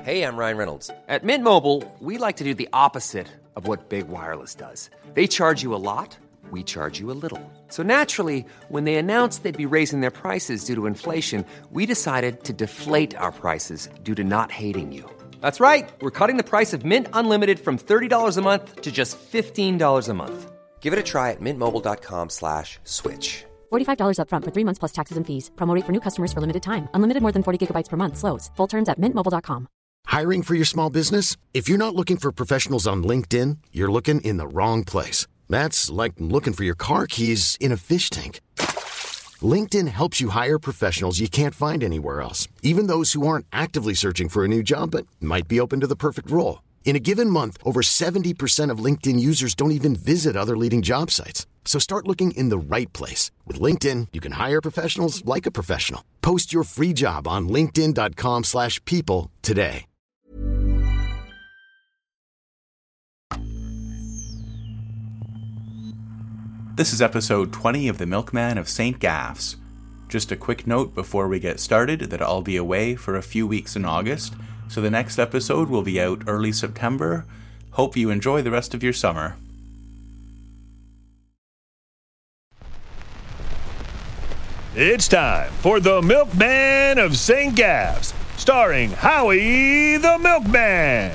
Hey, I'm Ryan Reynolds. At Mint Mobile, we like to do the opposite of what Big Wireless does. They charge you a lot, we charge you a little. So naturally, when they announced they'd be raising their prices due to inflation, we decided to deflate our prices due to not hating you. That's right. We're cutting the price of Mint Unlimited from $30 a month to just $15 a month. Give it a try at mintmobile.com/switch. $45 up front for 3 months plus taxes and fees. Promo rate for new customers for limited time. Unlimited more than 40 gigabytes per month. Slows full terms at mintmobile.com. Hiring for your small business? If you're not looking for professionals on LinkedIn, you're looking in the wrong place. That's like looking for your car keys in a fish tank. LinkedIn helps you hire professionals you can't find anywhere else, even those who aren't actively searching for a new job but might be open to the perfect role. In a given month, over 70% of LinkedIn users don't even visit other leading job sites. So start looking in the right place. With LinkedIn, you can hire professionals like a professional. Post your free job on linkedin.com/people today. This is episode 20 of The Milkman of St. Gaffs. Just a quick note before we get started that I'll be away for a few weeks in August, so the next episode will be out early September. Hope you enjoy the rest of your summer. It's time for The Milkman of St. Gaffs, starring Howie the Milkman.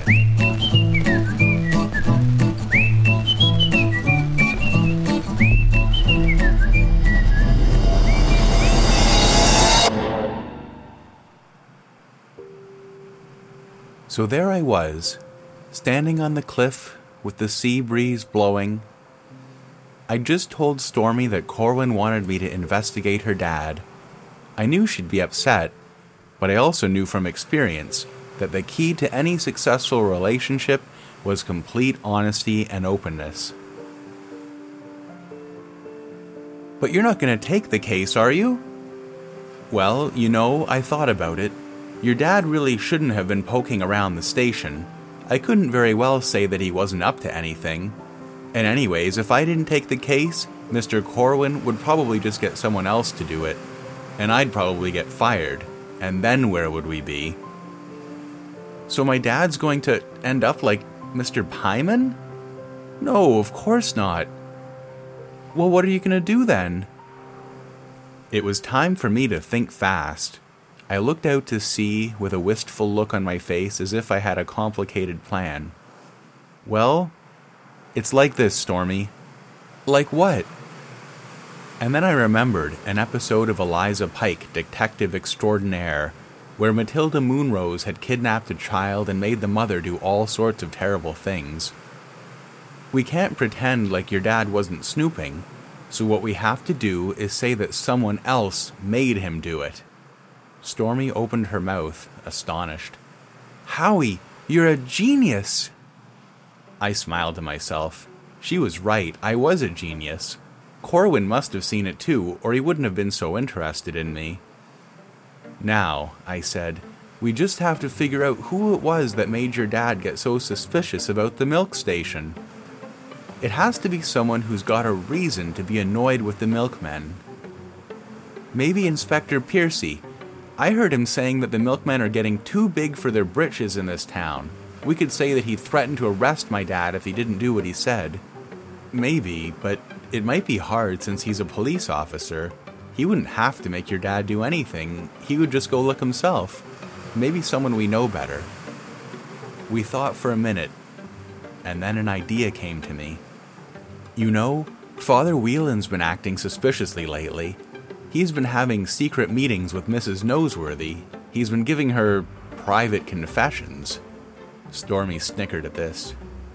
So there I was, standing on the cliff with the sea breeze blowing. I just told Stormy that Corwin wanted me to investigate her dad. I knew she'd be upset, but I also knew from experience that the key to any successful relationship was complete honesty and openness. But you're not going to take the case, are you? Well, I thought about it. Your dad really shouldn't have been poking around the station. I couldn't very well say that he wasn't up to anything. And anyways, if I didn't take the case, Mr. Corwin would probably just get someone else to do it. And I'd probably get fired. And then where would we be? So my dad's going to end up like Mr. Pyman? No, of course not. Well, what are you going to do then? It was time for me to think fast. I looked out to sea with a wistful look on my face as if I had a complicated plan. Well, it's like this, Stormy. Like what? And then I remembered an episode of Eliza Pike, Detective Extraordinaire, where Matilda Moonrose had kidnapped a child and made the mother do all sorts of terrible things. We can't pretend like your dad wasn't snooping, so what we have to do is say that someone else made him do it. Stormy opened her mouth, astonished. Howie, you're a genius! I smiled to myself. She was right, I was a genius. Corwin must have seen it too, or he wouldn't have been so interested in me. Now, I said, we just have to figure out who it was that made your dad get so suspicious about the milk station. It has to be someone who's got a reason to be annoyed with the milkmen. Maybe Inspector Piercy. I heard him saying that the milkmen are getting too big for their britches in this town. We could say that he threatened to arrest my dad if he didn't do what he said. Maybe, but it might be hard since he's a police officer. He wouldn't have to make your dad do anything. He would just go look himself. Maybe someone we know better. We thought for a minute, and then an idea came to me. Father Whelan's been acting suspiciously lately. He's been having secret meetings with Mrs. Noseworthy. He's been giving her private confessions. Stormy snickered at this.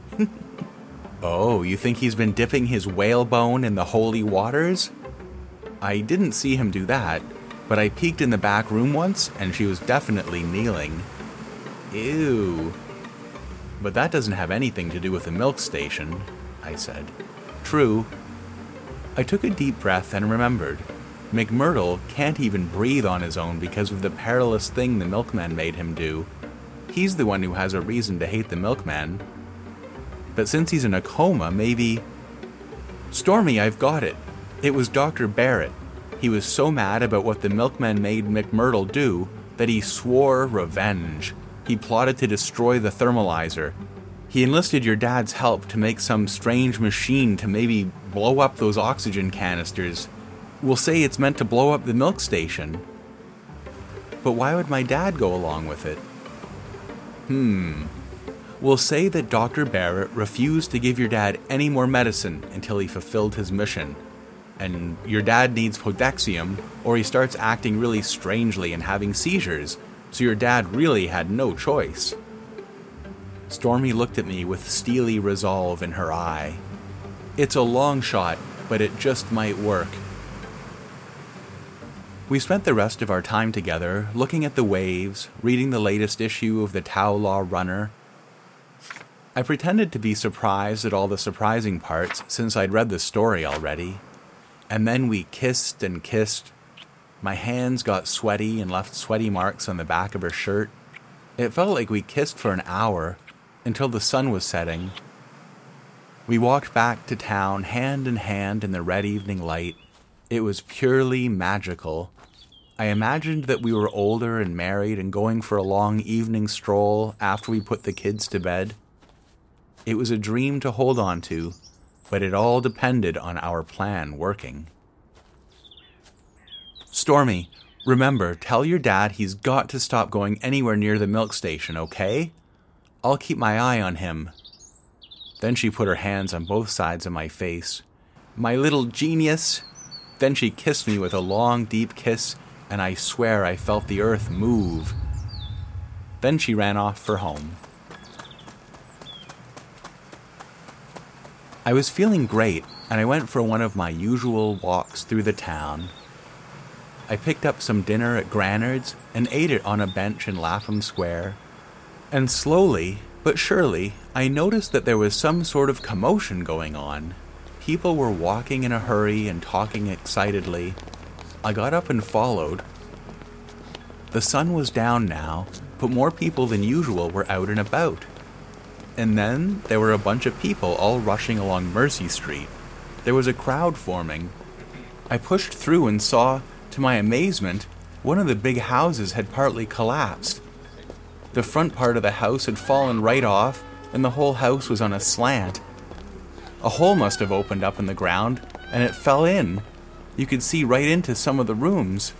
Oh, you think he's been dipping his whalebone in the holy waters? I didn't see him do that, but I peeked in the back room once, and she was definitely kneeling. Ew. But that doesn't have anything to do with the milk station, I said. True. I took a deep breath and remembered. McMurdo can't even breathe on his own because of the perilous thing the milkman made him do. He's the one who has a reason to hate the milkman. But since he's in a coma, maybe... Stormy, I've got it. It was Dr. Barrett. He was so mad about what the milkman made McMurdo do that he swore revenge. He plotted to destroy the thermalizer. He enlisted your dad's help to make some strange machine to maybe blow up those oxygen canisters. We'll say it's meant to blow up the milk station. But why would my dad go along with it? We'll say that Dr. Barrett refused to give your dad any more medicine until he fulfilled his mission. And your dad needs potassium, or he starts acting really strangely and having seizures, so your dad really had no choice. Stormy looked at me with steely resolve in her eye. It's a long shot, but it just might work. We spent the rest of our time together looking at the waves, reading the latest issue of the Tau Law Runner. I pretended to be surprised at all the surprising parts since I'd read the story already. And then we kissed and kissed. My hands got sweaty and left sweaty marks on the back of her shirt. It felt like we kissed for an hour, until the sun was setting. We walked back to town hand in hand in the red evening light. It was purely magical. I imagined that we were older and married and going for a long evening stroll after we put the kids to bed. It was a dream to hold on to, but it all depended on our plan working. Stormy, remember, tell your dad he's got to stop going anywhere near the milk station, okay? I'll keep my eye on him. Then she put her hands on both sides of my face. My little genius! Then she kissed me with a long, deep kiss, and I swear I felt the earth move. Then she ran off for home. I was feeling great, and I went for one of my usual walks through the town. I picked up some dinner at Granard's and ate it on a bench in Lapham Square. And slowly, but surely, I noticed that there was some sort of commotion going on. People were walking in a hurry and talking excitedly. I got up and followed. The sun was down now, but more people than usual were out and about. And then there were a bunch of people all rushing along Mercy Street. There was a crowd forming. I pushed through and saw, to my amazement, one of the big houses had partly collapsed. The front part of the house had fallen right off, and the whole house was on a slant. A hole must have opened up in the ground, and it fell in. You could see right into some of the rooms.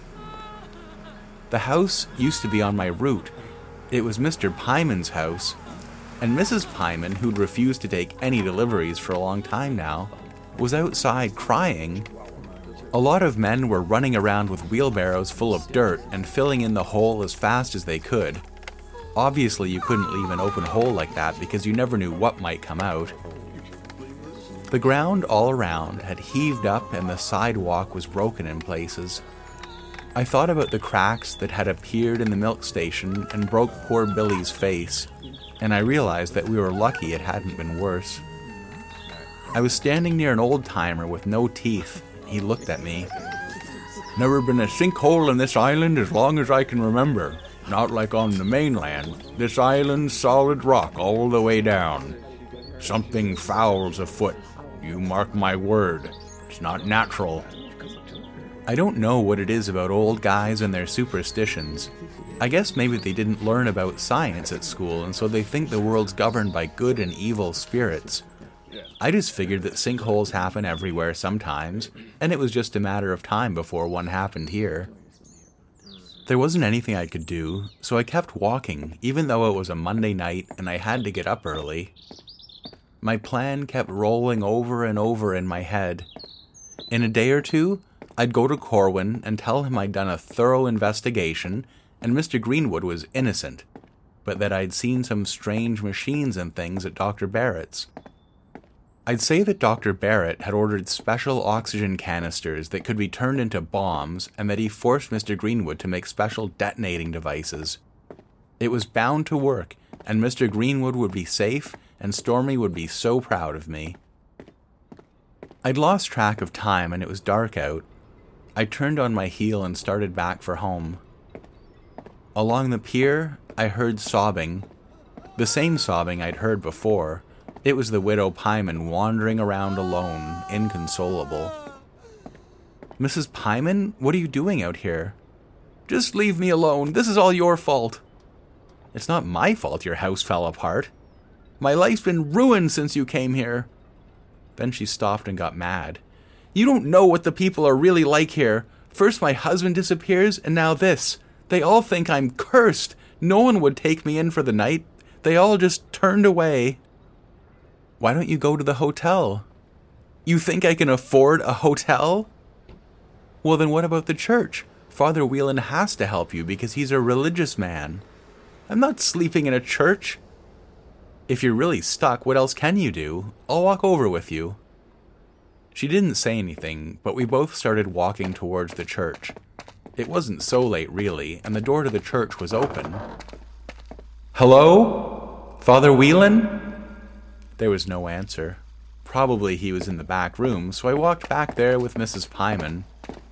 The house used to be on my route. It was Mr. Pyman's house. And Mrs. Pyman, who'd refused to take any deliveries for a long time now, was outside crying. A lot of men were running around with wheelbarrows full of dirt and filling in the hole as fast as they could. Obviously, you couldn't leave an open hole like that because you never knew what might come out. The ground all around had heaved up and the sidewalk was broken in places. I thought about the cracks that had appeared in the milk station and broke poor Billy's face, and I realized that we were lucky it hadn't been worse. I was standing near an old-timer with no teeth. He looked at me. Never been a sinkhole in this island as long as I can remember. Not like on the mainland. This island's solid rock all the way down. Something foul's afoot. You mark my word. It's not natural. I don't know what it is about old guys and their superstitions. I guess maybe they didn't learn about science at school, and so they think the world's governed by good and evil spirits. I just figured that sinkholes happen everywhere sometimes, and it was just a matter of time before one happened here. There wasn't anything I could do, so I kept walking, even though it was a Monday night and I had to get up early. My plan kept rolling over and over in my head. In a day or two, I'd go to Corwin and tell him I'd done a thorough investigation and Mr. Greenwood was innocent, but that I'd seen some strange machines and things at Dr. Barrett's. I'd say that Dr. Barrett had ordered special oxygen canisters that could be turned into bombs and that he forced Mr. Greenwood to make special detonating devices. It was bound to work, and Mr. Greenwood would be safe and Stormy would be so proud of me. I'd lost track of time and it was dark out. I turned on my heel and started back for home. Along the pier, I heard sobbing. The same sobbing I'd heard before. It was the widow Pyman wandering around alone, inconsolable. Mrs. Pyman, what are you doing out here? Just leave me alone. This is all your fault. It's not my fault your house fell apart. My life's been ruined since you came here." Then she stopped and got mad. "You don't know what the people are really like here. First my husband disappears, and now this. They all think I'm cursed. No one would take me in for the night. They all just turned away." "Why don't you go to the hotel?" "You think I can afford a hotel?" "Well, then what about the church? Father Whelan has to help you because he's a religious man." "I'm not sleeping in a church." "If you're really stuck, what else can you do? I'll walk over with you." She didn't say anything, but we both started walking towards the church. It wasn't so late, really, and the door to the church was open. "Hello? Father Whelan?" There was no answer. Probably he was in the back room, so I walked back there with Mrs. Pyman.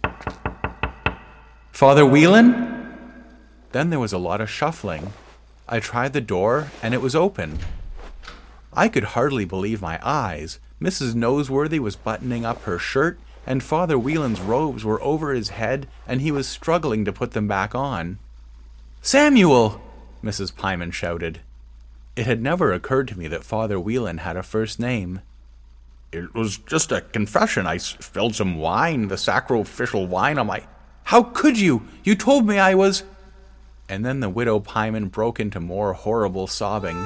"Father Whelan?" Then there was a lot of shuffling. I tried the door, and it was open. I could hardly believe my eyes. Mrs. Noseworthy was buttoning up her shirt, and Father Whelan's robes were over his head, and he was struggling to put them back on. "Samuel!" Mrs. Pyman shouted. It had never occurred to me that Father Whelan had a first name. "It was just a confession. I spilled some wine, the sacrificial wine on my—" "How could you? You told me I was—" And then the widow Pyman broke into more horrible sobbing.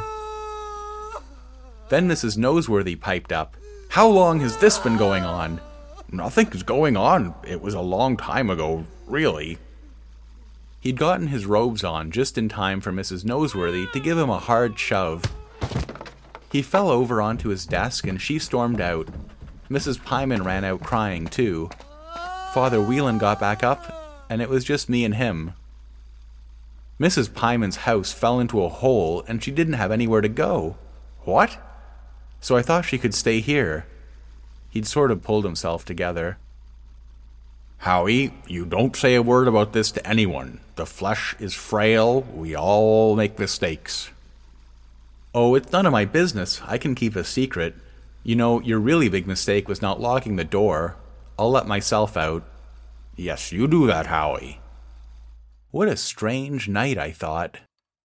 Then Mrs. Noseworthy piped up. "How long has this been going on?" "Nothing is going on. It was a long time ago, really." He'd gotten his robes on just in time for Mrs. Noseworthy to give him a hard shove. He fell over onto his desk and she stormed out. Mrs. Pyman ran out crying too. Father Whelan got back up, and it was just me and him. Mrs. Pyman's house fell into a hole and she didn't have anywhere to go. "What?" So I thought she could stay here. He'd sort of pulled himself together. "Howie, you don't say a word about this to anyone. The flesh is frail. We all make mistakes." "Oh, it's none of my business. I can keep a secret. You know, your really big mistake was not locking the door. I'll let myself out." "Yes, you do that, Howie." What a strange night, I thought.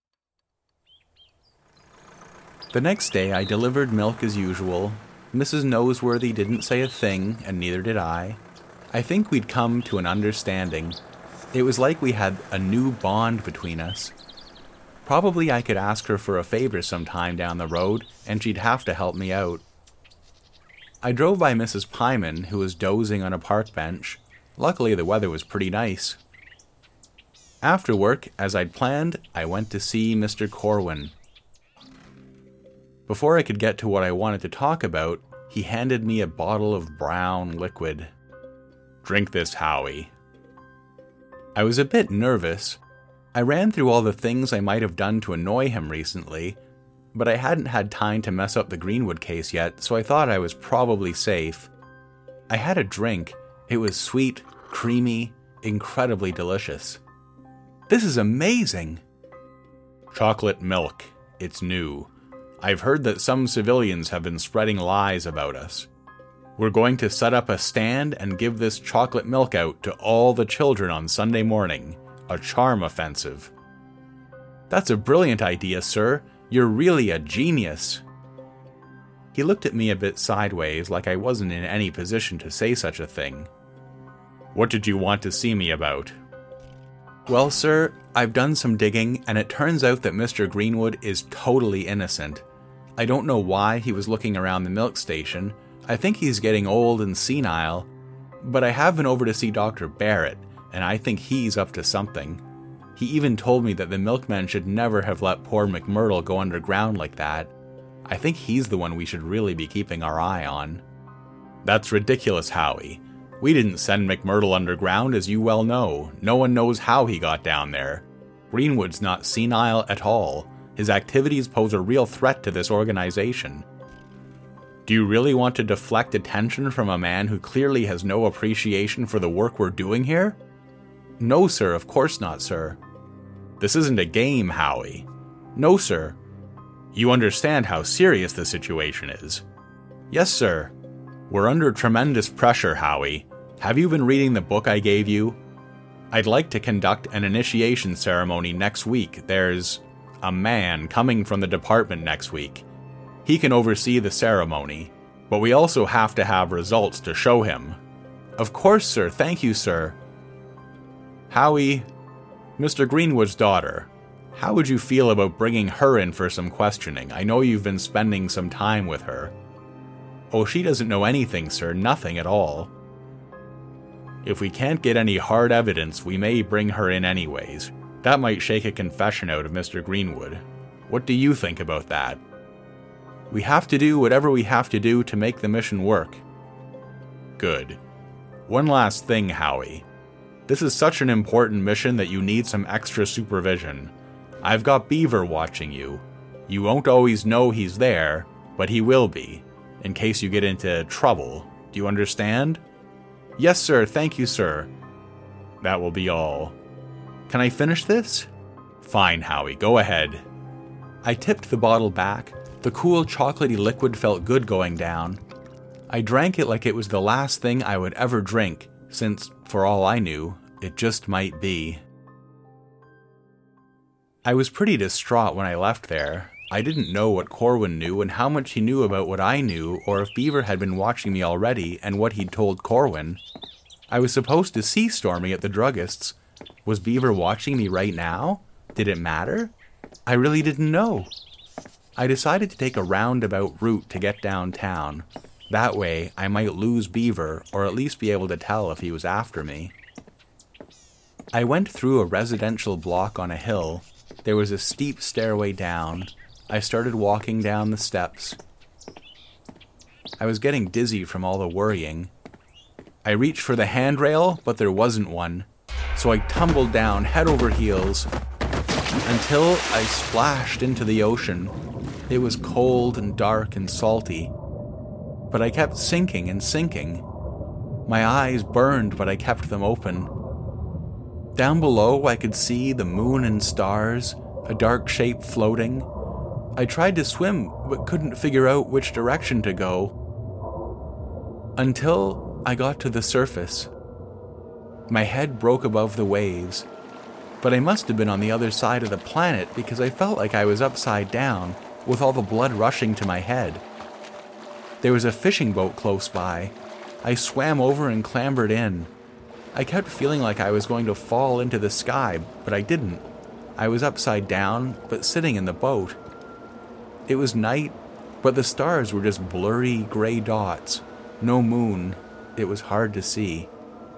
The next day I delivered milk as usual. Mrs. Noseworthy didn't say a thing, and neither did I. I think we'd come to an understanding. It was like we had a new bond between us. Probably I could ask her for a favor sometime down the road, and she'd have to help me out. I drove by Mrs. Pyman, who was dozing on a park bench. Luckily the weather was pretty nice. After work, as I'd planned, I went to see Mr. Corwin. Before I could get to what I wanted to talk about, he handed me a bottle of brown liquid. "Drink this, Howie." I was a bit nervous. I ran through all the things I might have done to annoy him recently, but I hadn't had time to mess up the Greenwood case yet, so I thought I was probably safe. I had a drink. It was sweet, creamy, incredibly delicious. "This is amazing." "Chocolate milk. It's new. I've heard that some civilians have been spreading lies about us. We're going to set up a stand and give this chocolate milk out to all the children on Sunday morning. A charm offensive." "That's a brilliant idea, sir. You're really a genius." He looked at me a bit sideways, like I wasn't in any position to say such a thing. "What did you want to see me about?" "Well, sir, I've done some digging, and it turns out that Mr. Greenwood is totally innocent. I don't know why he was looking around the milk station. I think he's getting old and senile. But I have been over to see Dr. Barrett, and I think he's up to something. He even told me that the milkman should never have let poor McMurdo go underground like that. I think he's the one we should really be keeping our eye on." "That's ridiculous, Howie. We didn't send McMurdo underground, as you well know. No one knows how he got down there. Greenwood's not senile at all. His activities pose a real threat to this organization." "Do you really want to deflect attention from a man who clearly has no appreciation for the work we're doing here?" "No, sir, of course not, sir." "This isn't a game, Howie." "No, sir." "You understand how serious the situation is?" "Yes, sir." "We're under tremendous pressure, Howie. Have you been reading the book I gave you? I'd like to conduct an initiation ceremony next week. There's a man coming from the department next week. He can oversee the ceremony, but we also have to have results to show him. Of course, sir. Thank you, sir. Howie, Mr. Greenwood's daughter, how would you feel about bringing her in for some questioning? I know you've been spending some time with her. Oh, she doesn't know anything, sir. Nothing at all. If we can't get any hard evidence, we may bring her in anyways. That might shake a confession out of Mr. Greenwood. What do you think about that? We have to do whatever we have to do to make the mission work. Good. One last thing, Howie. This is such an important mission that you need some extra supervision. I've got Beaver watching you. You won't always know he's there, but he will be, in case you get into trouble. Do you understand? Yes, sir. Thank you, sir. That will be all. Can I finish this? Fine, Howie. Go ahead. I tipped the bottle back. The cool chocolatey liquid felt good going down. I drank it like it was the last thing I would ever drink, since, for all I knew, it just might be. I was pretty distraught when I left there. I didn't know what Corwin knew and how much he knew about what I knew, or if Beaver had been watching me already and what he'd told Corwin. I was supposed to see Stormy at the druggist's. Was Beaver watching me right now? Did it matter? I really didn't know. I decided to take a roundabout route to get downtown. That way, I might lose Beaver, or at least be able to tell if he was after me. I went through a residential block on a hill. There was a steep stairway down. I started walking down the steps. I was getting dizzy from all the worrying. I reached for the handrail, but there wasn't one, so I tumbled down head over heels until I splashed into the ocean. It was cold and dark and salty, but I kept sinking and sinking. My eyes burned, but I kept them open. Down below, I could see the moon and stars, a dark shape floating. I tried to swim, but couldn't figure out which direction to go. Until I got to the surface. My head broke above the waves, but I must have been on the other side of the planet because I felt like I was upside down, with all the blood rushing to my head. There was a fishing boat close by. I swam over and clambered in. I kept feeling like I was going to fall into the sky, but I didn't. I was upside down, but sitting in the boat. It was night, but the stars were just blurry gray dots. No moon. It was hard to see.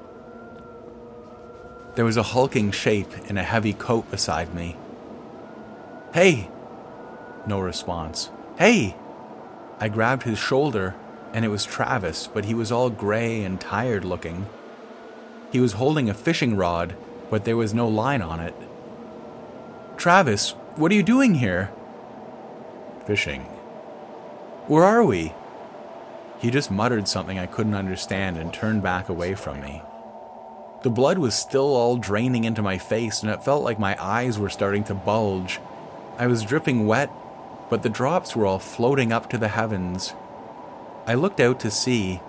There was a hulking shape in a heavy coat beside me. Hey! No response. Hey! I grabbed his shoulder, and it was Travis, but he was all gray and tired looking. He was holding a fishing rod, but there was no line on it. Travis, what are you doing here? Fishing. Where are we? He just muttered something I couldn't understand and turned back away from me. The blood was still all draining into my face, and it felt like my eyes were starting to bulge. I was dripping wet, but the drops were all floating up to the heavens. I looked out to sea.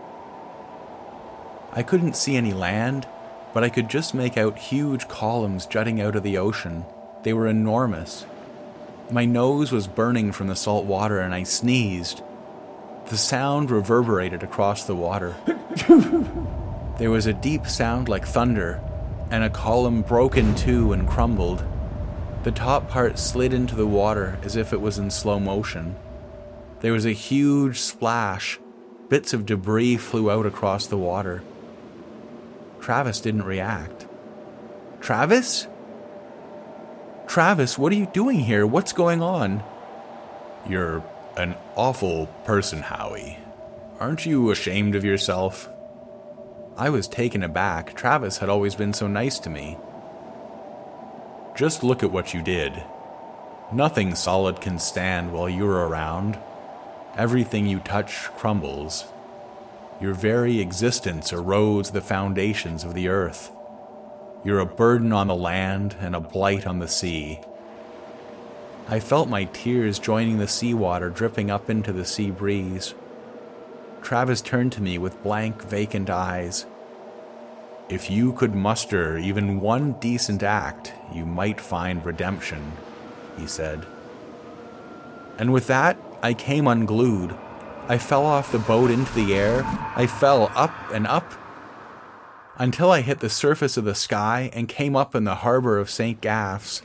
I couldn't see any land, but I could just make out huge columns jutting out of the ocean. They were enormous. My nose was burning from the salt water, and I sneezed. The sound reverberated across the water. There was a deep sound like thunder, and a column broke in two and crumbled. The top part slid into the water as if it was in slow motion. There was a huge splash. Bits of debris flew out across the water. Travis didn't react. Travis? Travis, what are you doing here? What's going on? You're an awful person, Howie. Aren't you ashamed of yourself? I was taken aback. Travis had always been so nice to me. Just look at what you did. Nothing solid can stand while you're around. Everything you touch crumbles. Your very existence erodes the foundations of the earth. You're a burden on the land and a blight on the sea. I felt my tears joining the seawater dripping up into the sea breeze. Travis turned to me with blank, vacant eyes. If you could muster even one decent act, you might find redemption. he said. And with that, I came unglued. I fell off the boat into the air. I fell up and up until I hit the surface of the sky and came up in the harbor of St. Gaffs.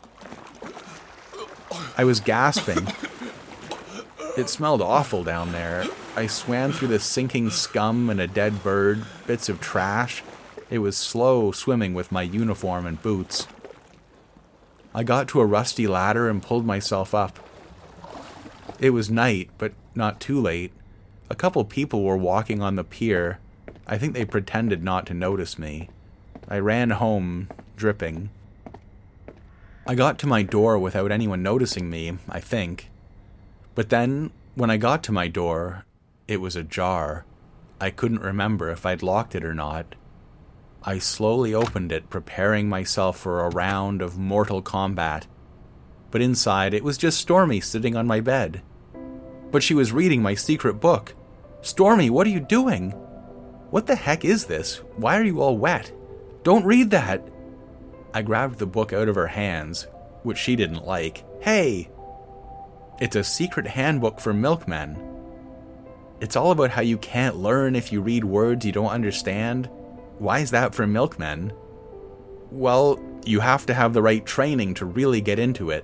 I was gasping. It smelled awful down there. I swam through the sinking scum and a dead bird, bits of trash. It was slow swimming with my uniform and boots. I got to a rusty ladder and pulled myself up. It was night, but not too late. A couple people were walking on the pier. I think they pretended not to notice me. I ran home, dripping. I got to my door without anyone noticing me, I think. But then, when I got to my door, it was ajar. I couldn't remember if I'd locked it or not. I slowly opened it, preparing myself for a round of mortal combat. But inside, it was just Stormy sitting on my bed. But she was reading my secret book. "Stormy, what are you doing?" "What the heck is this? Why are you all wet?" "Don't read that!" I grabbed the book out of her hands, which she didn't like. "Hey! It's a secret handbook for milkmen. It's all about how you can't learn if you read words you don't understand. Why is that for milkmen?" "Well, you have to have the right training to really get into it."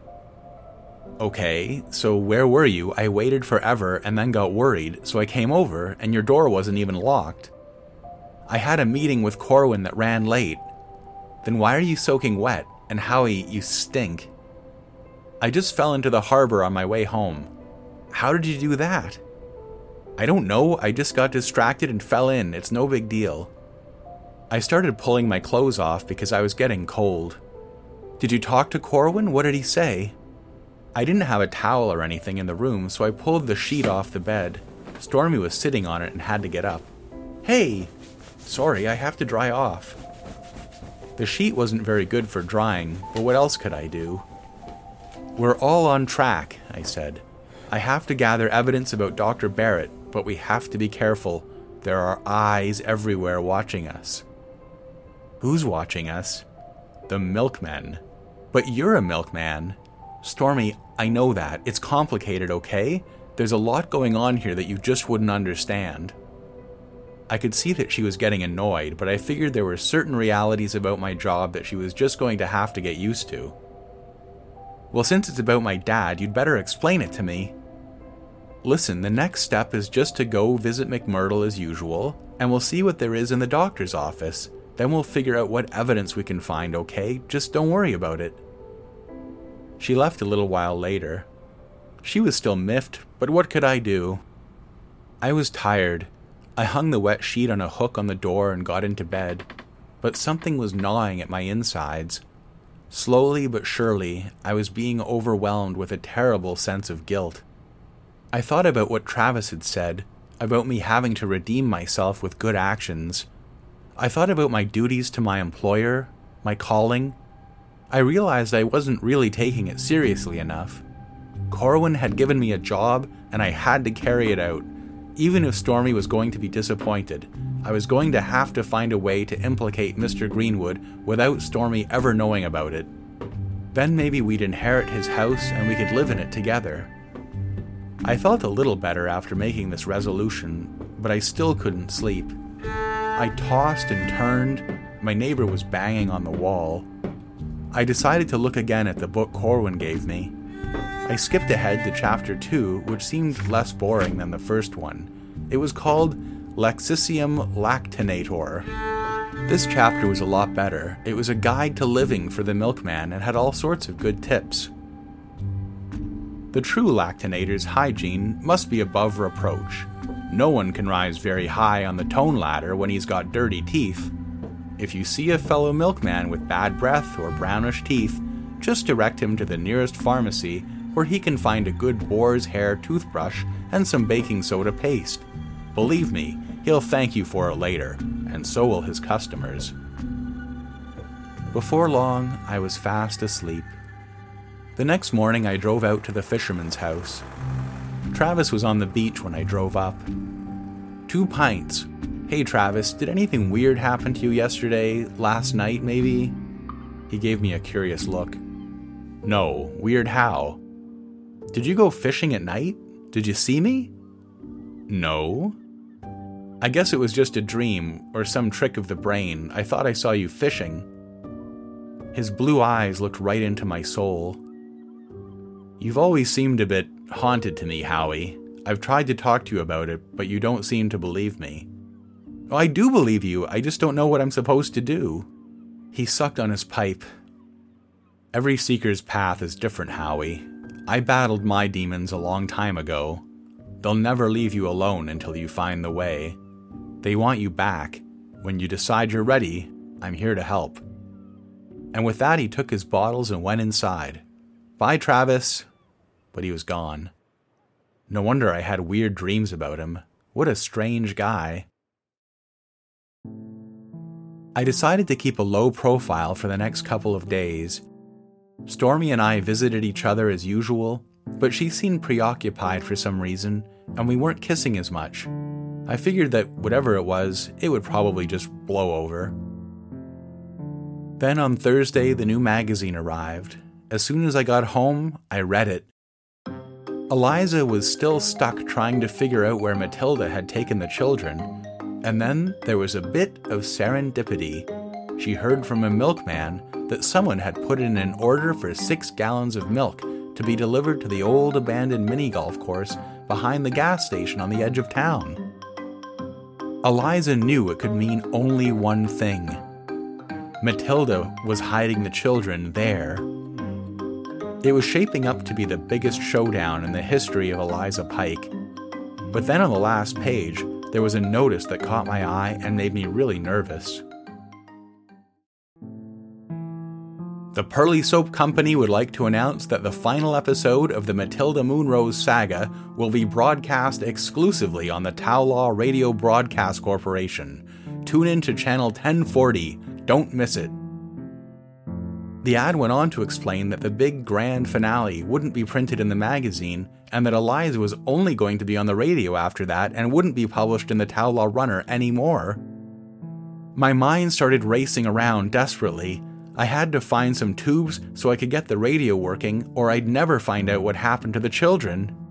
"Okay, so where were you? I waited forever and then got worried, so I came over and your door wasn't even locked." "I had a meeting with Corwin that ran late." "Then why are you soaking wet? And Howie, you stink." "I just fell into the harbor on my way home." "How did you do that?" "I don't know, I just got distracted and fell in, it's no big deal." I started pulling my clothes off because I was getting cold. "Did you talk to Corwin? What did he say?" I didn't have a towel or anything in the room, so I pulled the sheet off the bed. Stormy was sitting on it and had to get up. "Hey!" "Sorry, I have to dry off." The sheet wasn't very good for drying, but what else could I do? "We're all on track," I said. "I have to gather evidence about Dr. Barrett, but we have to be careful. There are eyes everywhere watching us." "Who's watching us?" "The milkmen." "But you're a milkman." "Stormy, I know that. It's complicated, okay? There's a lot going on here that you just wouldn't understand." I could see that she was getting annoyed, but I figured there were certain realities about my job that she was just going to have to get used to. "Well, since it's about my dad, you'd better explain it to me." "Listen, the next step is just to go visit McMurdo as usual, and we'll see what there is in the doctor's office. Then we'll figure out what evidence we can find, okay? Just don't worry about it." She left a little while later. She was still miffed, but what could I do? I was tired. I hung the wet sheet on a hook on the door and got into bed, but something was gnawing at my insides. Slowly but surely, I was being overwhelmed with a terrible sense of guilt. I thought about what Travis had said, about me having to redeem myself with good actions. I thought about my duties to my employer, my calling. I realized I wasn't really taking it seriously enough. Corwin had given me a job, and I had to carry it out. Even if Stormy was going to be disappointed, I was going to have to find a way to implicate Mr. Greenwood without Stormy ever knowing about it. Then maybe we'd inherit his house and we could live in it together. I felt a little better after making this resolution, but I still couldn't sleep. I tossed and turned. My neighbor was banging on the wall. I decided to look again at the book Corwin gave me. I skipped ahead to chapter 2, which seemed less boring than the first one. It was called Laxicium Lactinator. This chapter was a lot better. It was a guide to living for the milkman and had all sorts of good tips. The true lactinator's hygiene must be above reproach. No one can rise very high on the tone ladder when he's got dirty teeth. If you see a fellow milkman with bad breath or brownish teeth, just direct him to the nearest pharmacy where he can find a good boar's hair toothbrush and some baking soda paste. Believe me, he'll thank you for it later, and so will his customers. Before long, I was fast asleep. The next morning, I drove out to the fisherman's house. Travis was on the beach when I drove up. 2 pints. "Hey Travis, did anything weird happen to you yesterday? Last night, maybe?" He gave me a curious look. No, weird how? Did you go fishing at night? Did you see me? No. I guess it was just a dream, or some trick of the brain. I thought I saw you fishing. His blue eyes looked right into my soul. You've always seemed a bit haunted to me, Howie. I've tried to talk to you about it, but you don't seem to believe me. Oh, I do believe you, I just don't know what I'm supposed to do. He sucked on his pipe. Every seeker's path is different, Howie. I battled my demons a long time ago. They'll never leave you alone until you find the way. They want you back. When you decide you're ready, I'm here to help. And with that, he took his bottles and went inside. Bye, Travis. But he was gone. No wonder I had weird dreams about him. What a strange guy. I decided to keep a low profile for the next couple of days. Stormy and I visited each other as usual, but she seemed preoccupied for some reason, and we weren't kissing as much. I figured that whatever it was, it would probably just blow over. Then on Thursday, the new magazine arrived. As soon as I got home, I read it. Eliza was still stuck trying to figure out where Matilda had taken the children, and then there was a bit of serendipity. She heard from a milkman that someone had put in an order for 6 gallons of milk to be delivered to the old abandoned mini-golf course behind the gas station on the edge of town. Eliza knew it could mean only one thing. Matilda was hiding the children there. It was shaping up to be the biggest showdown in the history of Eliza Pike. But then on the last page, there was a notice that caught my eye and made me really nervous. The Pearly Soap Company would like to announce that the final episode of the Matilda Moonrose saga will be broadcast exclusively on the Towlaw Radio Broadcast Corporation. Tune in to channel 1040. Don't miss it. The ad went on to explain that the big grand finale wouldn't be printed in the magazine, and that Eliza was only going to be on the radio after that and wouldn't be published in the Towlaw Runner anymore. My mind started racing around desperately. I had to find some tubes so I could get the radio working, or I'd never find out what happened to the children.